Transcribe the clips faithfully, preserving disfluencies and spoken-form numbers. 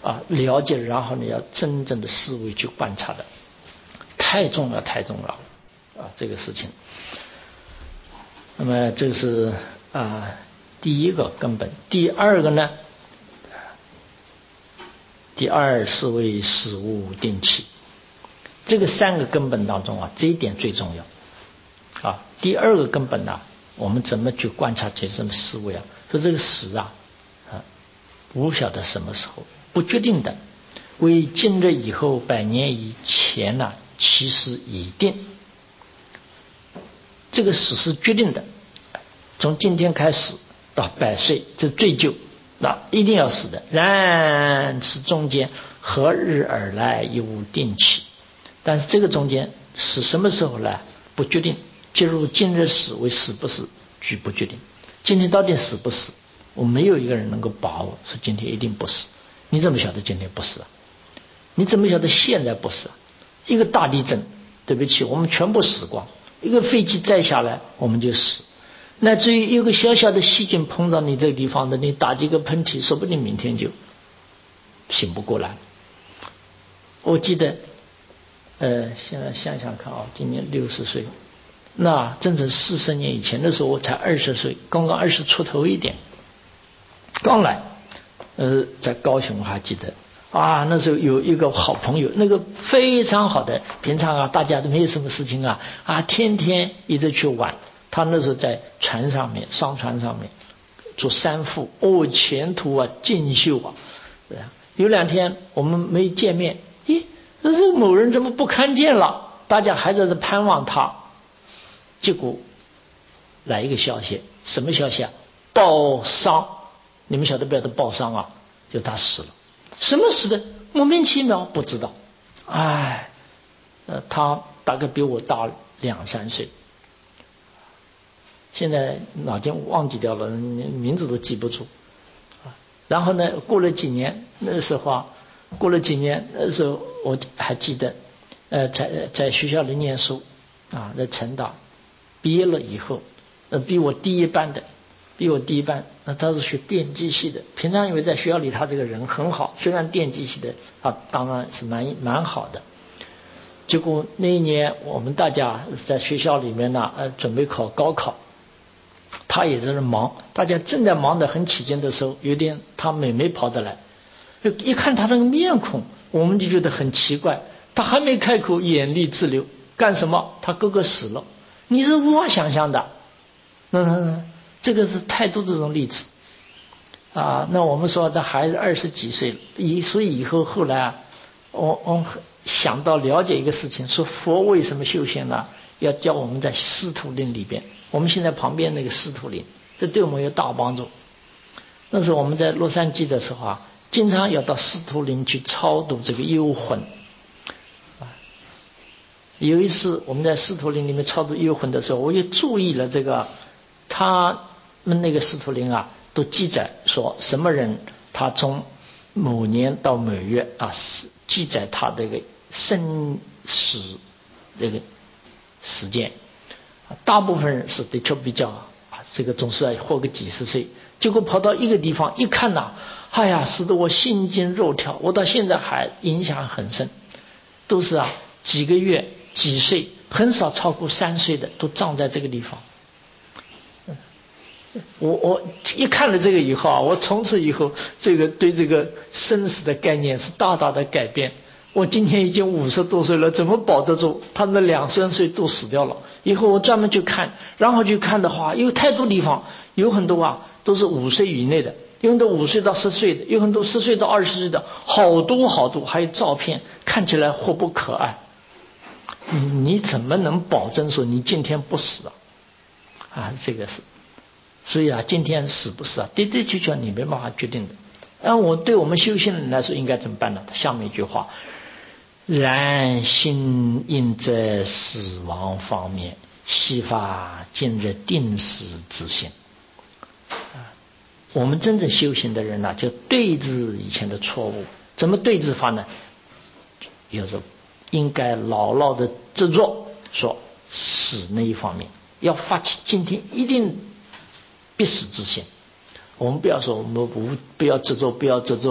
啊了解，然后你要真正的思维去观察的，太重要太重要了啊这个事情。那么这是啊第一个根本。第二个呢，第二是为事物定期。这个三个根本当中啊，这一点最重要啊。第二个根本呢、啊，我们怎么去观察这种思维啊？说这个时啊，啊，不晓得什么时候，不决定的。为今日以后，百年以前呢、啊，其实已定。这个时是决定的，从今天开始到百岁，这最久，那一定要死的。然此中间何日而来，亦无定期。但是这个中间是什么时候来不决定，即如今日死为死不死据不决定。今天到底死不死，我没有一个人能够把握说今天一定不死。你怎么晓得今天不死啊？你怎么晓得现在不死啊？一个大地震，对不起，我们全部死光；一个飞机摘下来，我们就死。乃至于一个小小的细菌碰到你这个地方的，你打几个喷嚏，说不定明天就醒不过来。我记得呃，现在想想看啊，今年六十岁，那正是四十年以前的时候，我才二十岁，刚刚二十出头一点，刚来，呃，在高雄我还记得啊，那时候有一个好朋友，那个非常好的，平常啊大家都没有什么事情啊啊，天天一直去玩。他那时候在船上面，商船上面做三副，哦，前途啊锦绣啊。有两天我们没见面，咦？那这某人怎么不看见了？大家还在这盼望他，结果来一个消息，什么消息啊？报丧！你们晓得不晓得报丧啊？就他死了。什么死的？莫名其妙，不知道。哎，呃，他大概比我大两三岁，现在脑筋忘记掉了，名字都记不住。然后呢，过了几年，那时候啊。过了几年，那时候我还记得，呃，在在学校里念书啊，在成大毕业了以后，呃，比我低一班的，比我低一班，那他是学电机系的。平常以为在学校里他这个人很好，虽然电机系的啊，当然是蛮蛮好的。结果那一年我们大家在学校里面呢，呃，准备考高考，他也在那忙，大家正在忙得很起劲的时候，有点他妹妹跑得来。一看他那个面孔，我们就觉得很奇怪。他还没开口，眼泪直流。干什么？他哥哥死了。你是无法想象的。那那这个是太多这种例子啊。那我们说他孩子二十几岁了，以所以以后后来啊，我我想到了解一个事情，说佛为什么修行呢？要教我们在司徒林里边，我们现在旁边那个司徒林，这对我们有大帮助。那时候我们在洛杉矶的时候啊。经常要到司徒林去超度这个幽魂。有一次我们在司徒林里面超度幽魂的时候，我也注意了这个，他们那个司徒林啊，都记载说什么人，他从某年到某月啊，记载他这个生死这个时间。大部分人是的确比较啊，这个总是要活个几十岁。结果跑到一个地方一看呐、啊，哎呀，使得我心惊肉跳，我到现在还影响很深。都是啊，几个月、几岁，很少超过三岁的，都葬在这个地方。我我一看了这个以后啊，我从此以后这个对这个生死的概念是大大的改变。我今天已经五十多岁了，怎么保得住？他们两三岁都死掉了。以后我专门去看，然后去看的话，有太多地方，有很多啊。都是五岁以内的，有很多五岁到十岁的，有很多十岁到二十岁的，好多好多，还有照片，看起来活泼可爱。你怎么能保证说你今天不死啊？啊，这个是，所以啊，今天死不死啊，的的确确你没办法决定的。那我对我们修行人来说应该怎么办呢？下面一句话：然心应在死亡方面，悉发今日定死之心。我们真正修行的人呢、啊，就对治以前的错误。怎么对治法呢？有时候应该牢牢的执着，说死那一方面，要发起今天一定必死之心。我们不要说我们不不要执着，不要执着哦，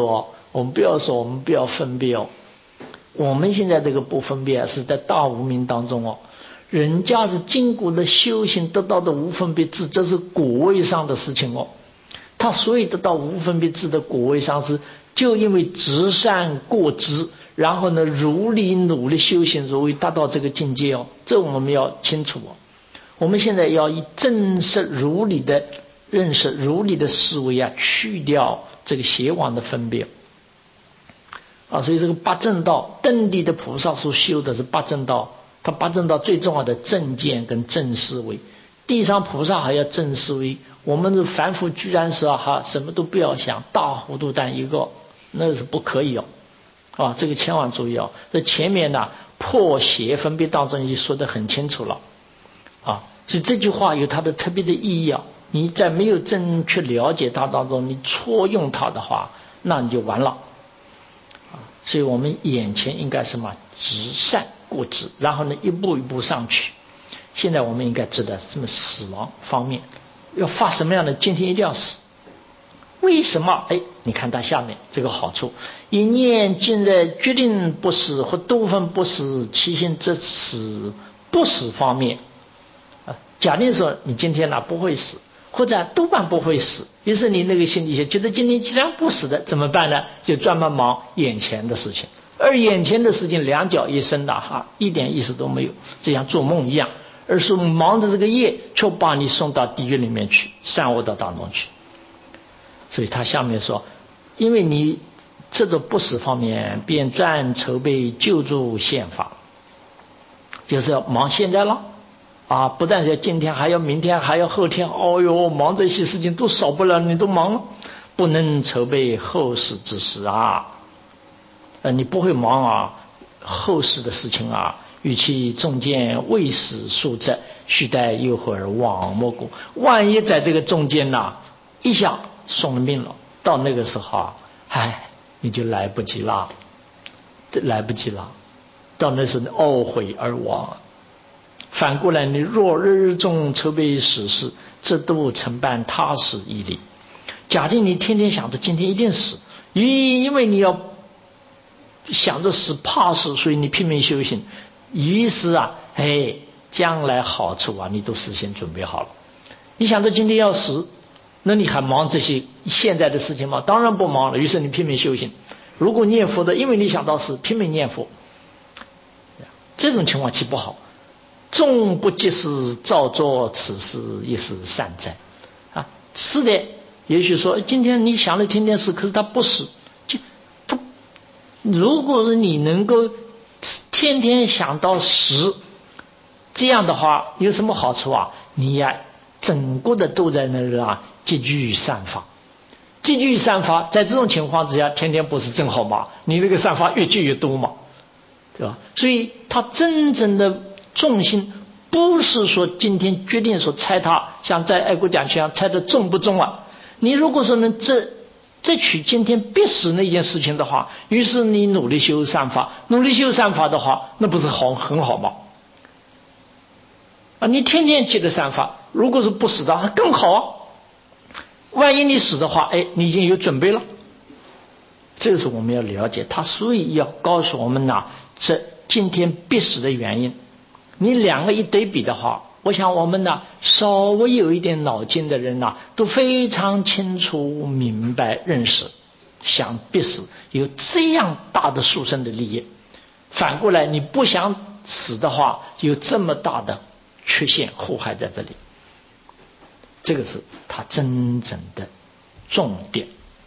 我们不要说我们不要分别哦，我们现在这个不分别是在大无明当中哦，人家是经过了修行得到的无分别智，这是果位上的事情哦。他所以得到无分别智的果位上是，就因为执善过知，然后呢如理努力修行，如为达到这个境界哦。这我们要清楚哦。我们现在要以正实如理的认识、如理的思维啊，去掉这个邪妄的分别啊。所以这个八正道，登地的菩萨所修的是八正道，他八正道最重要的正见跟正思维。地上菩萨还要正思维，我们的凡夫居然是哈什么都不要想，大糊涂蛋一个，那是不可以哦。啊，这个千万注意哦。这前面呢破邪分别当中已经说得很清楚了啊。所以这句话有它的特别的意义啊。你在没有正确了解它当中，你错用它的话，那你就完了啊。所以我们眼前应该什么？执善过知，然后呢一步一步上去。现在我们应该知道这么死亡方面要发什么样的，今天一定要死。为什么？哎，你看它下面这个好处，一念今日决定不死或多分不死，其心则死不死方面啊。假定说你今天呢不会死，或者多半不会死，于是你那个心里想觉得今天既然不死的怎么办呢？就专门忙眼前的事情，而眼前的事情两脚一伸的哈，一点意思都没有，就像做梦一样。而是忙着这个业，却把你送到地狱里面去，善恶道当中去。所以他下面说，因为你这个不死方面，便专筹备救助宪法，就是要忙现在了啊！不但是今天，还要明天，还要后天。哦哟，忙这些事情都少不了，你都忙了，不能筹备后世之事啊！呃，你不会忙啊，后世的事情啊。与其中间未死数则，须待诱惑而亡莫故。万一在这个中间呐、啊，一下送了命了，到那个时候啊，唉，你就来不及了，来不及了。到那时候懊悔而亡。反过来，你若日日中筹备死事，这都承办踏实毅力。假定你天天想着今天一定死，因因为你要想着死，怕死，所以你拼命修行。于是啊，哎，将来好处啊，你都事先准备好了。你想着今天要死，那你还忙这些现在的事情吗？当然不忙了。于是你拼命修行。如果念佛的，因为你想到死，拼命念佛，这种情况岂不好？纵不及时，照做此事，亦是善哉啊！是的，也许说今天你想了天天死，可是他不死，就他如果是你能够天天想到死，这样的话有什么好处啊？你呀，整个的都在那儿啊，积聚善法，积聚善法，在这种情况之下，天天不是正好吗？你那个善法越聚越多嘛，对吧？所以他真正的重心不是说今天决定说猜他，像在爱国讲区上猜的重不重啊？你如果说能这这取今天必死那件事情的话，于是你努力修善法，努力修善法的话，那不是好很好吗？啊，你天天记得善法，如果是不死的话更好啊。万一你死的话，哎，你已经有准备了。这个是我们要了解，他所以要告诉我们呐、啊，这今天必死的原因。你两个一对比的话，我想我们呢稍微有一点脑筋的人呐，都非常清楚明白认识，想必死有这样大的殊胜的利益。反过来你不想死的话，有这么大的缺陷祸害在这里，这个是他真正的重点。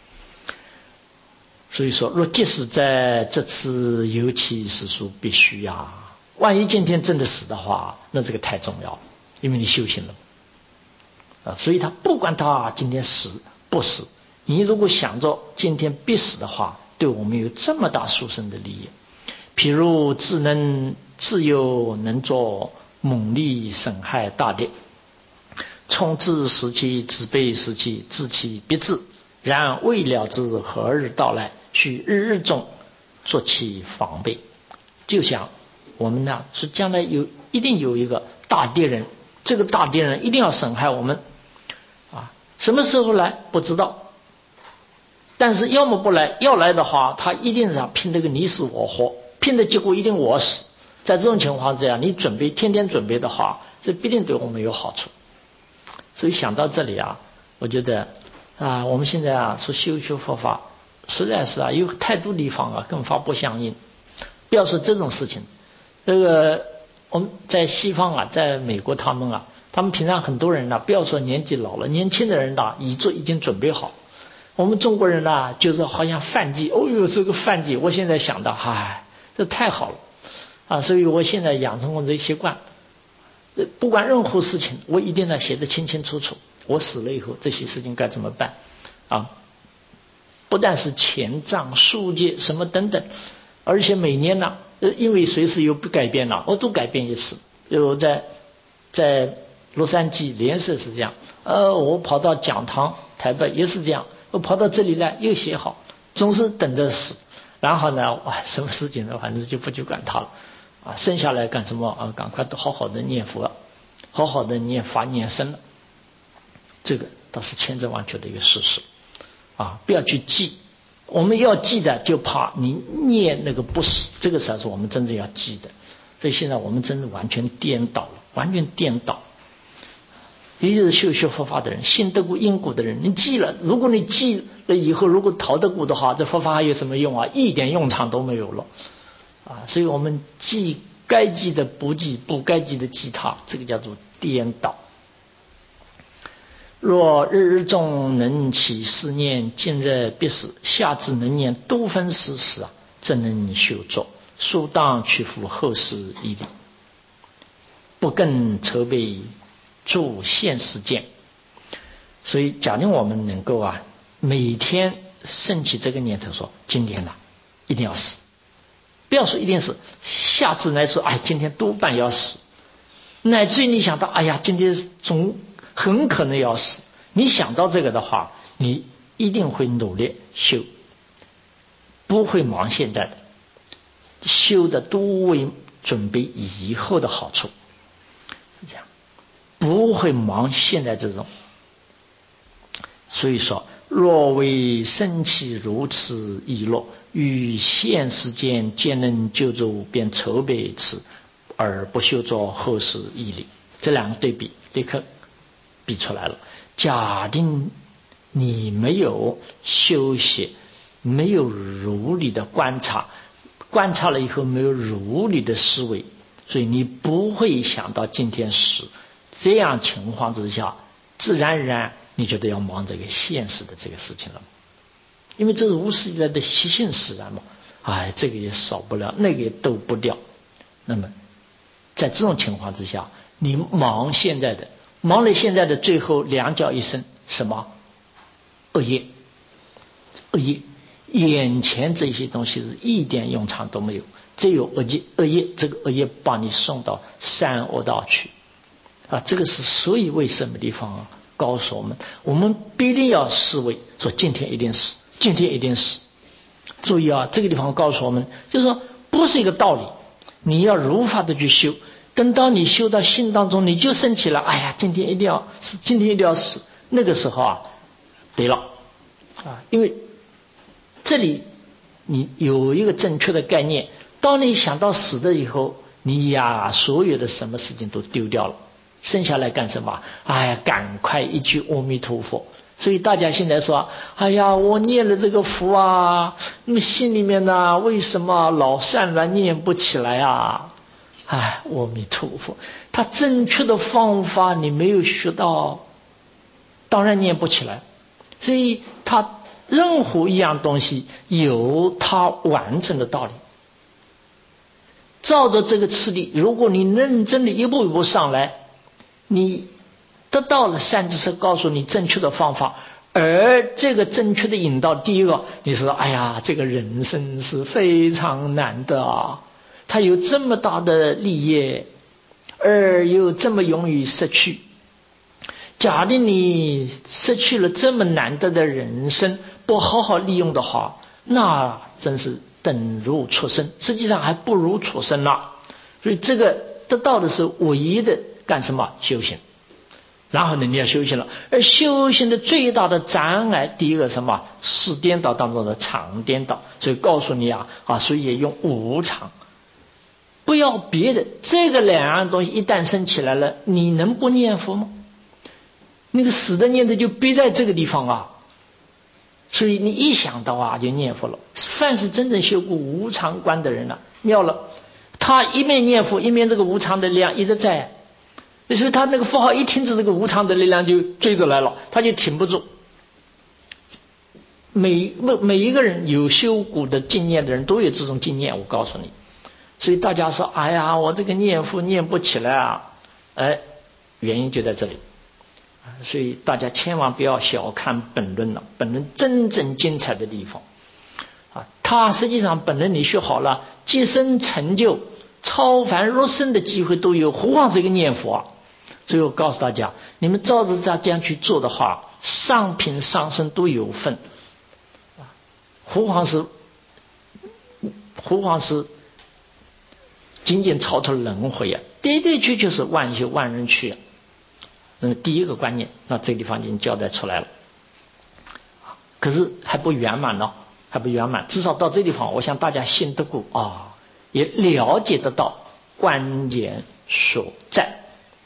所以说，若即使在这次尤其是说必须呀、啊。万一今天真的死的话，那这个太重要了，因为你修行了啊，所以他不管他今天死不死，你如果想着今天必死的话，对我们有这么大殊胜的利益。譬如自能自幼能作猛力损害大地，从自时期自备时期自其必至，然未了知何日到来，须日日中做其防备。就想我们呢是将来有一定有一个大敌人，这个大敌人一定要损害我们啊，什么时候来不知道但是要么不来，要来的话，他一定是拼这个你死我活，拼的结果一定我死。在这种情况之下，你准备天天准备的话，这必定对我们有好处。所以想到这里啊，我觉得啊，我们现在啊说修修佛法，实在是啊有太多地方啊跟法不相应。不要说这种事情，这个我们在西方啊，在美国他们啊，他们平常很多人呢、啊，不要说年纪老了，年轻的人呐、啊，已做已经准备好。我们中国人呢、啊，就是好像犯忌，哦哟，这个犯忌，我现在想到，嗨，这太好了啊！所以我现在养成我这习惯，不管任何事情，我一定要写得清清楚楚。我死了以后，这些事情该怎么办啊？不但是前账、书记什么等等，而且每年呢，因为随时有不改变了，我都改变一次。就在在洛杉矶联社是这样，呃，我跑到讲堂台北也是这样。我跑到这里来又写好，总是等着死。然后呢，哇，什么事情呢？反正就不去管它了啊。剩下来干什么啊？赶快好好的念佛，好好的念法念僧了。这个倒是千真万确的一个事实啊！不要去记，我们要记的就怕你念那个不死，这个才是我们真正要记的。所以现在我们真的完全颠倒了，完全颠倒。也就是修学佛法的人，信得过因果的人，你记了，如果你记了以后，如果逃得过的话，这佛法还有什么用啊？一点用场都没有了啊！所以我们记该记的不记，不该记的记它，这个叫做颠倒。若日日中能起思念，今日必死；下至能念多分时时啊，怎能修作？殊当屈服后世义理，不更筹备助现实见。所以假定我们能够啊，每天升起这个念头，说今天呢、啊、一定要死，不要说一定死，下至来说哎今天多半要死，乃至于你想到哎呀今天总很可能要死，你想到这个的话，你一定会努力修，不会忙现在的，修的多为准备以后的好处，是这样，不会忙现在这种。所以说，若为生起如此意乐，与现世间皆能救助，便筹备此，而不修作后世义理。这两个对比立刻比出来了。假定你没有修习，没有如理的观察，观察了以后没有如理的思维，所以你不会想到今天死。这样情况之下，自然而然你觉得要忙这个现实的这个事情了，因为这是无始以来的习性使然嘛。哎，这个也少不了，那个也斗不掉。那么在这种情况之下，你忙现在的，忙了现在的，最后两脚一伸，什么恶业？恶业，眼前这些东西是一点用场都没有，只有恶业，恶业这个恶业把你送到三恶道去啊！这个是所以为什么地方啊？告诉我们，我们必定要思维，说今天一定死，今天一定死。注意啊，这个地方告诉我们，就是说不是一个道理，你要如法的去修。等到你修到心当中，你就升起了，哎呀，今天一定要死，今天一定要死。那个时候啊，对了啊，因为这里你有一个正确的概念，当你想到死的以后，你呀所有的什么事情都丢掉了。生下来干什么？哎呀，赶快一句阿弥陀佛。所以大家现在说，哎呀，我念了这个佛啊，那么心里面呢，为什么老散乱念不起来啊？哎，阿弥陀佛，他正确的方法你没有学到，当然念不起来。所以他任何一样东西有他完整的道理。照着这个次第，如果你认真的一步一步上来，你得到了善知识告诉你正确的方法，而这个正确的引导，第一个你说哎呀，这个人生是非常难的啊，他有这么大的利益，而又这么容易失去。假定你失去了这么难得的人生，不好好利用的话，那真是等如畜生，实际上还不如畜生了。所以这个得到的是唯一的干什么修行。 然后呢，你要修行了。而修行的最大的障碍，第一个什么？事颠倒当中的常颠倒。所以告诉你啊啊，所以用无常，不要别的。这个两样东西一旦生起来了，你能不念佛吗？那个死的念头就憋在这个地方啊。所以你一想到啊，就念佛了。凡是真正修过无常观的人啊，妙了，他一面念佛，一面这个无常的力量一直在。所以他那个符号一停止，这个无常的力量就追着来了，他就挺不住。每每一个人有修古的经验的人都有这种经验，我告诉你。所以大家说，哎呀，我这个念佛念不起来啊，哎，原因就在这里。所以大家千万不要小看本论了，本论真正精彩的地方啊，它实际上本论你学好了，即生成就超凡入圣的机会都有，何况是一个念佛啊。所以我告诉大家，你们照着这样去做的话，上品上生都有份，何况是何况是仅仅超出轮回啊，的的确确是万修万人去啊。那么第一个观念，那这个地方已经交代出来了，可是还不圆满呢，还不圆满。至少到这地方，我想大家信得过啊，也了解得到关键所在。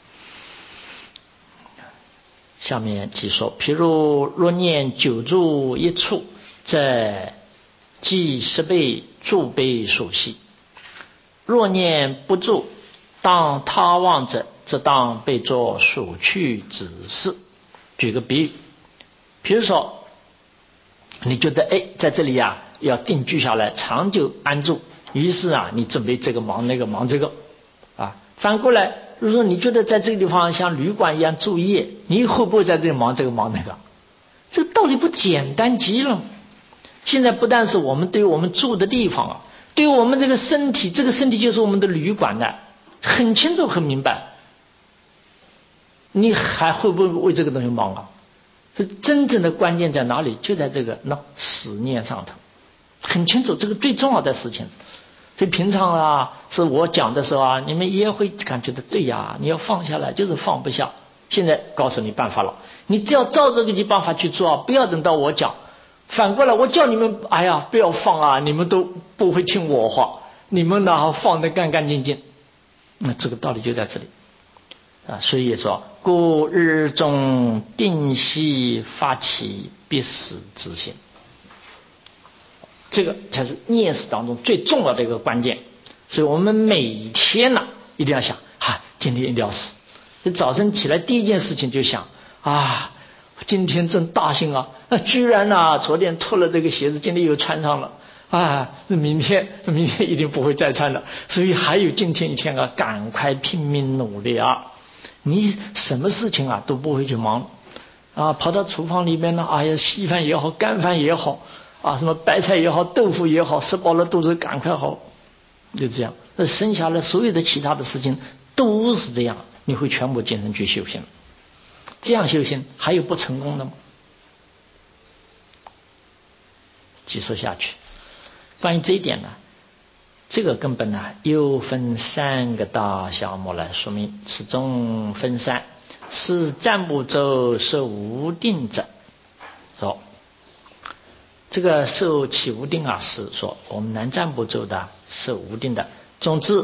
下面即说，譬如若念久住一处，则即十倍住倍所系；若念不住，当他忘者，则当被作所去之事。举个比喻，比如说你觉得哎，在这里啊要定居下来，长久安住，于是啊你准备这个忙那个忙这个啊。反过来，如果说你觉得在这个地方像旅馆一样住业，你会不会在这里忙这个忙那个？这个道理不简单极了。现在不但是我们对于我们住的地方啊，对于我们这个身体，这个身体就是我们的旅馆的，很清楚很明白。你还会不会为这个东西忙啊？真正的关键在哪里？就在这个那思念上头，很清楚，这个最重要的事情。所以平常啊，是我讲的时候啊，你们也会感觉到对呀，你要放下来，就是放不下。现在告诉你办法了，你只要照这个办法去做啊，不要等到我讲。反过来，我叫你们，哎呀，不要放啊，你们都不会听我话，你们呢放得干干净净。那这个道理就在这里啊。所以说，故日中定息发起必死之心。这个才是念死当中最重要的一个关键。所以我们每天呢、啊、一定要想啊，今天一定要死。你早晨起来第一件事情就想啊，今天真大幸啊，那居然呢、啊、昨天脱了这个鞋子，今天又穿上了啊，明天明天一定不会再穿了。所以还有今天一天啊，赶快拼命努力啊！你什么事情啊都不会去忙啊，跑到厨房里面呢，哎呀，稀饭也好，干饭也好。啊，什么白菜也好，豆腐也好，吃饱了肚子赶快好，就这样。那剩下的所有的其他的事情都是这样，你会全部精神去修行。这样修行还有不成功的吗？继续下去，关于这一点呢，这个根本呢又分三个大项目来说明，其中分三，是占卜咒是无定者。说这个受起无定啊，是说我们南占卜咒的受无定的。总之，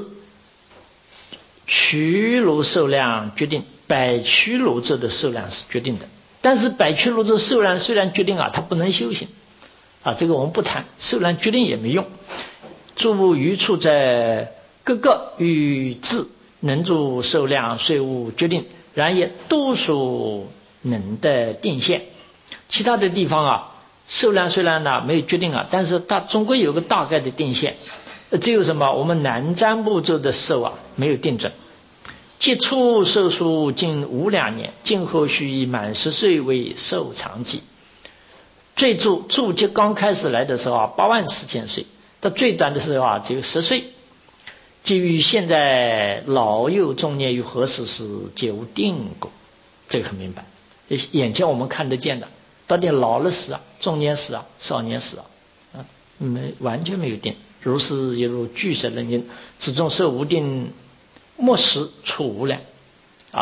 曲卢受量决定，百曲卢咒的受量是决定的。但是百曲卢咒受量虽然决定啊，它不能修行啊，这个我们不谈，受量决定也没用。诸余处在各个与智能住受量虽无决定，然也多数能的定限。其他的地方啊，受量虽然呢没有决定啊，但是它总归有个大概的定限。只有什么？我们南占卜咒的受啊没有定准。接触受数近五两年，今后须以满十岁为寿长纪。最注注节刚开始来的时候啊，八万四千岁，到最短的时候啊只有十岁。基于现在老幼中年于何时时皆无定果，这个很明白。眼前我们看得见的，到底老了死啊，中年死啊，少年死啊，啊没完全没有定。如是也如巨石人因，此中受无定，莫时处无量啊。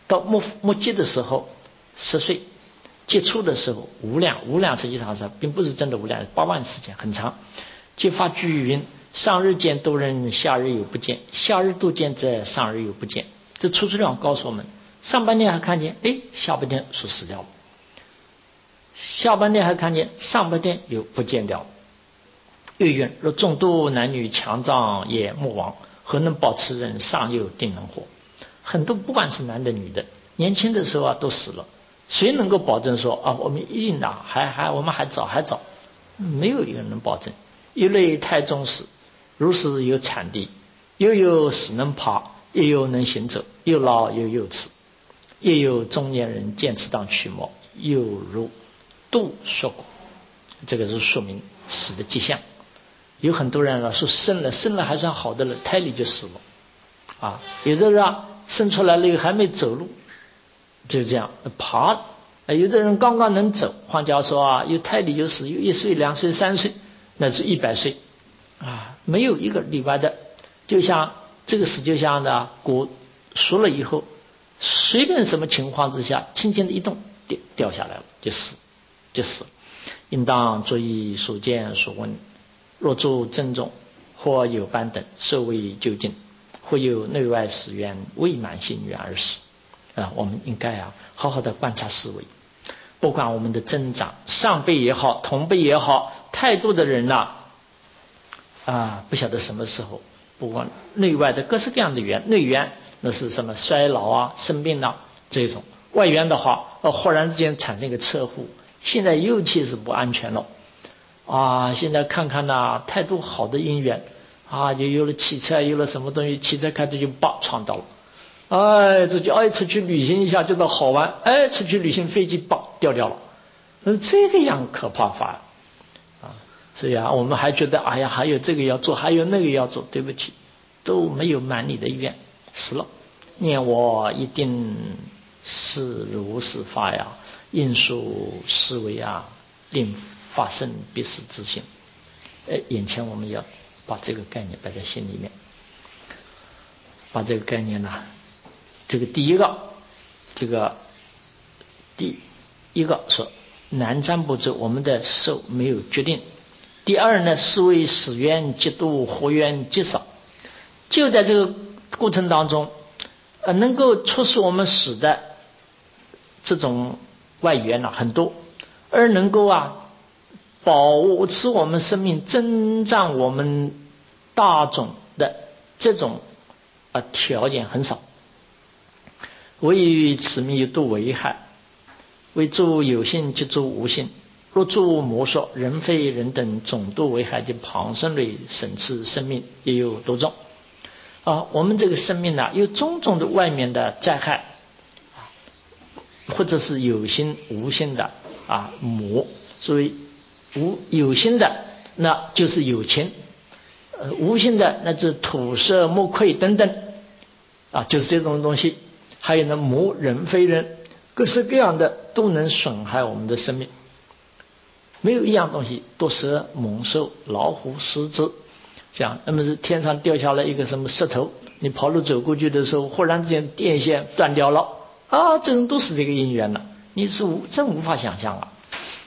到末末节的时候十岁，接触的时候无量，无量实际上是并不是真的无量，八万时间很长。揭发句云：上日见多人，下日有不见；下日多见者，上日有不见。这出处量告诉我们，上半天还看见，哎，下半天说死掉了；下半天还看见，上半天又不见掉了。又云：若众多男女强壮也莫亡，何能保持人上幼定能活？很多不管是男的女的，年轻的时候啊都死了，谁能够保证说啊我们一定啊还还我们还早还早？没有一个人能保证。一类太重视，如是有产地，又有死能爬，又有能行走，又老又幼齿，也有中年人见此当驱魔，又如度说过，这个是说明死的迹象。有很多人啊说生了生了还算好的了，胎里就死了啊。有的人啊生出来了又还没走路，就这样爬。有的人刚刚能走，换句话说啊，有胎里就死，有一岁两岁三岁乃至一百岁啊，没有一个例外的。就像这个死，就像呢骨熟了以后，随便什么情况之下，轻轻的一动掉掉下来了，就死就死了。应当注意所见所闻，若作珍重，或有斑等，受为究竟，或有内外始源，未满心源而死啊。我们应该啊好好的观察思维，不管我们的增长，上辈也好，同辈也好，太多的人呐 啊, 啊，不晓得什么时候，不管内外的各式各样的源，内源那是什么衰老啊、生病啊这种，外源的话，呃，忽然之间产生一个车祸，现在尤其是不安全了啊！现在看看呐、啊，太多好的因缘啊，就有了汽车，有了什么东西，汽车开始就叭撞到了。哎，这就哎出去旅行一下觉得好玩，哎，出去旅行飞机叭掉掉了，那这个样可怕法啊！所以啊，我们还觉得哎呀，还有这个要做，还有那个要做，对不起，都没有满你的愿，死了。念我一定是如是法呀，应属思维啊，令发生必是自性。哎，眼前我们要把这个概念摆在心里面，把这个概念呢，这个第一个，这个第一个说南瞻部洲，我们的寿没有决定。第二呢，是为死缘极多，活缘极少。就在这个过程当中，呃，能够促使我们死的这种外缘呢、啊、很多，而能够啊保持我们生命、增长我们大种的这种啊条件很少。唯于此命有多危害，为诸有性即诸无性。若诸魔说人非人等总多危害及旁生类审次生命也有多重啊。我们这个生命呢、啊，有种种的外面的灾害，或者是有心无心的啊魔。所以无有心的那就是有情，呃无心的那就是土色木愧等等啊，就是这种东西。还有呢，魔人非人，各式各样的都能损害我们的生命。没有一样东西，多蛇猛兽老虎狮子这样，那么是天上掉下来一个什么石头，你跑路走过去的时候，忽然之间电线断掉了啊，这种都是这个因缘了，你是无真无法想象啊。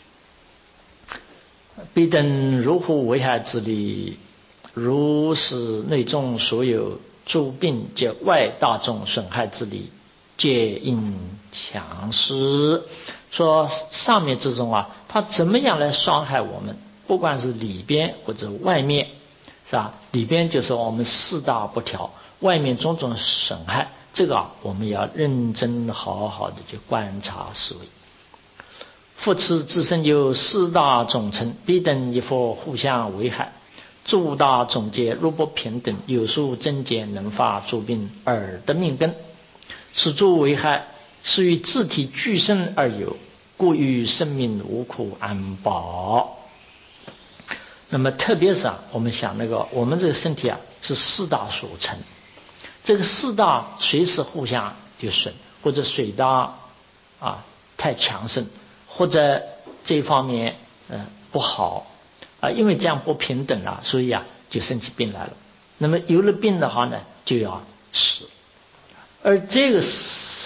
彼等如乎危害之理，如是内众所有诸病及外大众损害之理，皆因强施。说上面这种啊，它怎么样来伤害我们？不管是里边或者外面，是吧？里边就是我们四大不调，外面种种损害，这个啊，我们要认真好好的去观察思维。复此自身有四大总成，彼等亦复互相危害。诸大总结若不平等，有数增减能发诸病而得命根。此诸危害是与自体俱生而有，故于生命无苦安保。那么特别是啊，我们想那个我们这个身体啊是四大所成，这个四大随时互相就损，或者水大啊太强盛，或者这方面呃不好啊，因为这样不平等了，所以啊就生起病来了。那么有了病的话呢，就要死。而这个死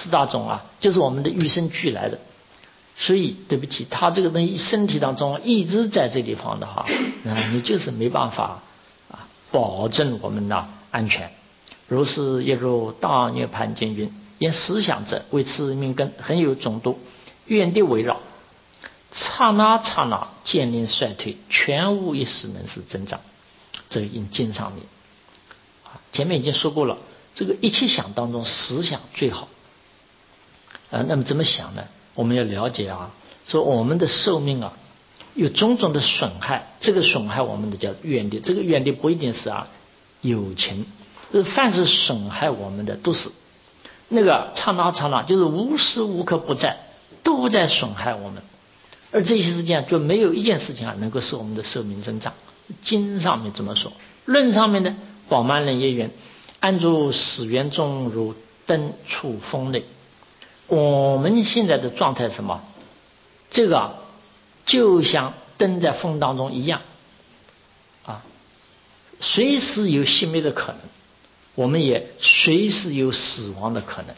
四大种啊，就是我们的与生俱来的。所以对不起，他这个东西身体当中一直在这地方的话，那你就是没办法啊保证我们的安全。如是亦如大涅盘经云：言思想者，为此命根很有种度，愿地围绕，刹那刹那渐令衰退，全无一时能是增长。这个印经上面啊，前面已经说过了，这个一切想当中思想最好啊。那么怎么想呢？我们要了解啊，说我们的寿命啊有种种的损害，这个损害我们的叫愿力，这个愿力不一定是啊友情，就是凡是损害我们的都是那个刹那刹那，就是无时无刻不在都在损害我们，而这些事情就没有一件事情啊能够使我们的寿命增长。经上面怎么说？论上面的宝鬘人也云：安住死园中，如灯处风内。我们现在的状态是什么？这个、啊、就像灯在风当中一样啊，随时有熄灭的可能，我们也随时有死亡的可能，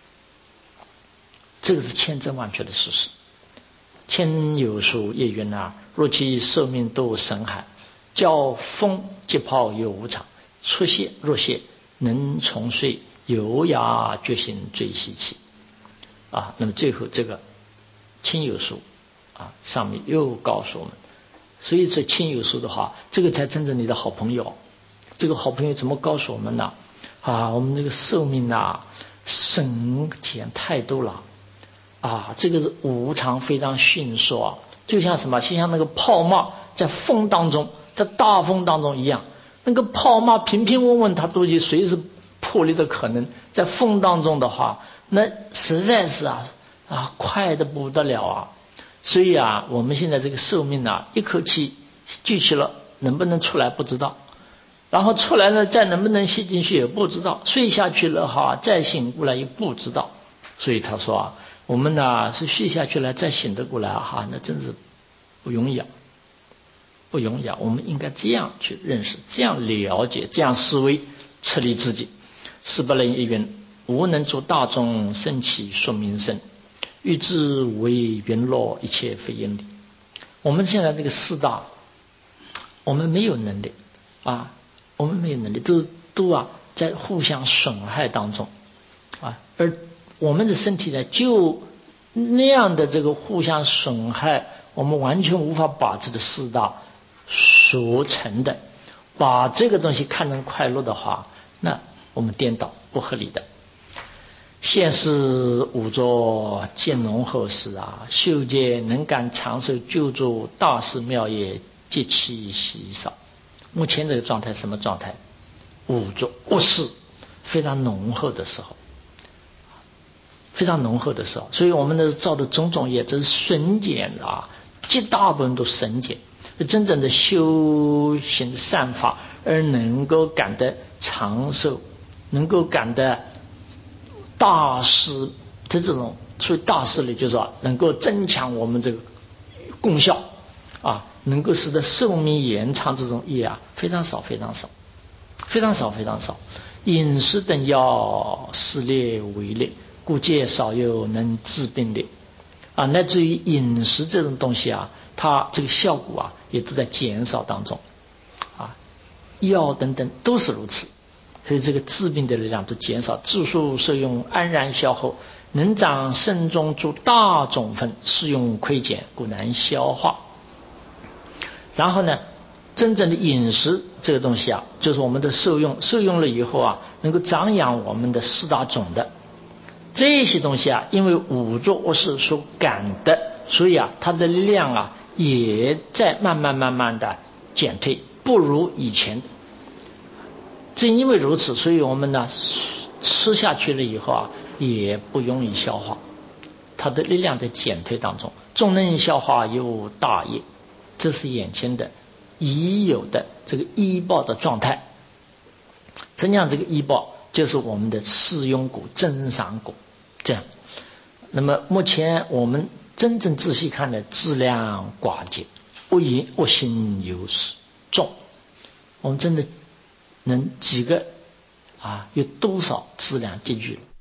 这个是千真万确的事实。千有书也云啊：若其寿命度深海，叫风即泡有无常，出泄若泄，能重睡，有涯觉醒最稀奇啊。那么最后这个亲友书啊上面又告诉我们，所以这亲友书的话，这个才真正你的好朋友。这个好朋友怎么告诉我们呢？啊，我们这个寿命啊深浅太多了啊，这个是无常，非常迅速啊，就像什么，就像那个泡沫在风当中，在大风当中一样，那个泡沫平平稳稳，它都有随时破裂的可能。在风当中的话，那实在是啊啊快的不得了啊！所以啊，我们现在这个寿命啊，一口气进去了，能不能出来不知道，然后出来了再能不能吸进去也不知道，睡下去了哈，再醒过来也不知道。所以他说啊，我们呢是睡下去了再醒得过来哈，那真是不容易啊，不容易啊！我们应该这样去认识，这样了解，这样思维，彻立自己。十八人一云：无能助大众生起说明生，欲知为云落，一切非因理。我们现在这个四大，我们没有能力啊，我们没有能力，都都啊在互相损害当中啊，而我们的身体呢，就那样的这个互相损害，我们完全无法把持的四大所成的，把这个东西看成快乐的话，那我们颠倒不合理的。现世五浊见浓厚时啊，修戒能感长寿救助大事妙业极其稀少。目前这个状态什么状态？五浊恶事非常浓厚的时候，非常浓厚的时候，所以我们的造的种种业，这是神减啊，极大部分都神减。真正的修行善法，而能够感得长寿，能够感得大事的这种，所以大事呢，就是说能够增强我们这个功效啊，能够使得寿命延长，这种业啊，非常少，非常少，非常少，非常少。饮食等药，食劣为劣，故戒少有能治病的啊。乃至于饮食这种东西啊，它这个效果啊，也都在减少当中啊。药等等都是如此。所以这个治病的力量都减少，自数受用安然消耗，能长肾中诸大种分，适用亏减，故难消化。然后呢，真正的饮食这个东西啊，就是我们的受用，受用了以后啊，能够长养我们的四大种的这些东西啊，因为五浊恶世所感的，所以啊，它的量啊也在慢慢慢慢的减退，不如以前。正因为如此，所以我们呢吃下去了以后啊，也不容易消化，它的力量在减退当中。众能消化有大业，这是眼前的已有的这个医报的状态。怎样这个医报就是我们的次庸果、增上果这样。那么目前我们真正仔细看的质量寡见，恶言恶行有重，我们真的能几个啊？有多少质量积聚了？